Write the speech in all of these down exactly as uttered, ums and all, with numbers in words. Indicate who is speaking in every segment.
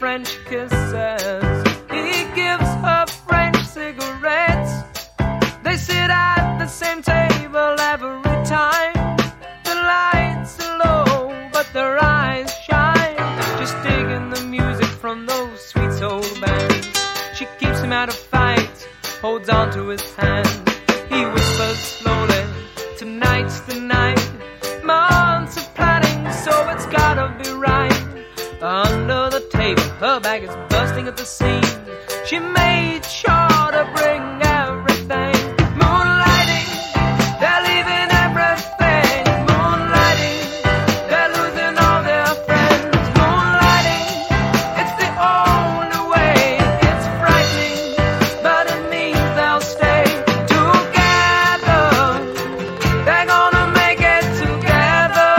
Speaker 1: French kisses. He gives her French cigarettes. They sit at the same table every time. The lights are low, but their eyes shine. Just digging the music from those sweet soul bands. She keeps him out of fights, holds on to his hand. He whispers slowly, tonight's the night. Months of planning, so it's gotta be right. Under the table, her bag is bursting at the seams. She made sure to bring everything. Moonlighting, they're leaving everything. Moonlighting, they're losing all their friends. Moonlighting, it's the only way. It's frightening, but it means they'll stay together. They're gonna make it together.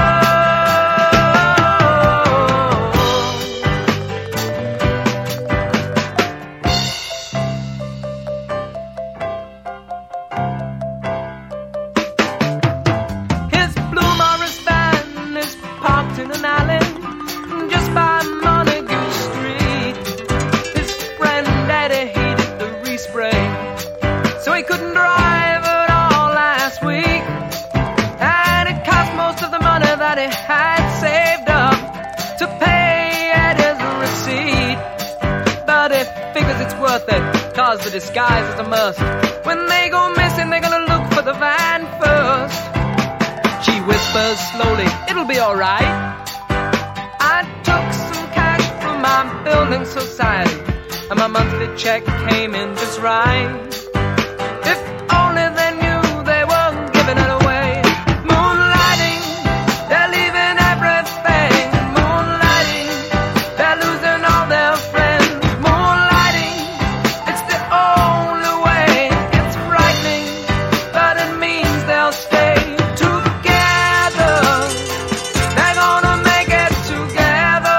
Speaker 1: His blue Morris van is parked in an alley just by Montague Street. His friend Daddy hated the respray, so he couldn't drive at all last week. And it cost most of the money that he had saved up to pay at his receipt. But he figures it's worth it, cause the disguise is a must. When they go missing, they're gonna look for the van first. She whispers slowly, it'll be alright. I took some cash from my building society, and my monthly check came in just right. If only they knew they were giving it away. Moonlighting, they're leaving everything. Moonlighting, they're losing all their friends. Moonlighting, it's the only way. It's frightening, but it means they'll stay together. They're gonna make it together.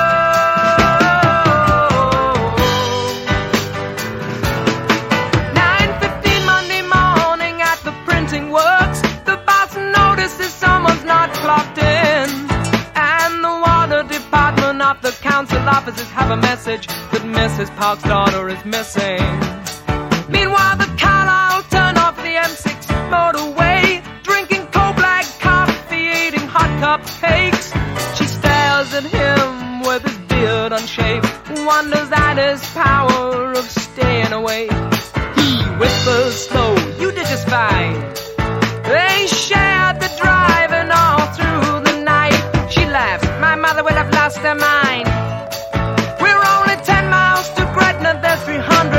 Speaker 1: nine fifteen Monday morning at the printing works. The boss notices someone's not clocked in, and the water department of the council offices have a message that Missus Park's daughter is missing. Meanwhile, the Carlisle turn off the M six motorway, drinking cold black coffee, eating hot cupcakes. She stares at him with his beard unshaved, wonders at his power of staying awake. He whispers slow, you did just fine. They shared the driving all through the night. She laughs, my mother will have lost her mind. We're only ten miles to Gretna, there's three hundred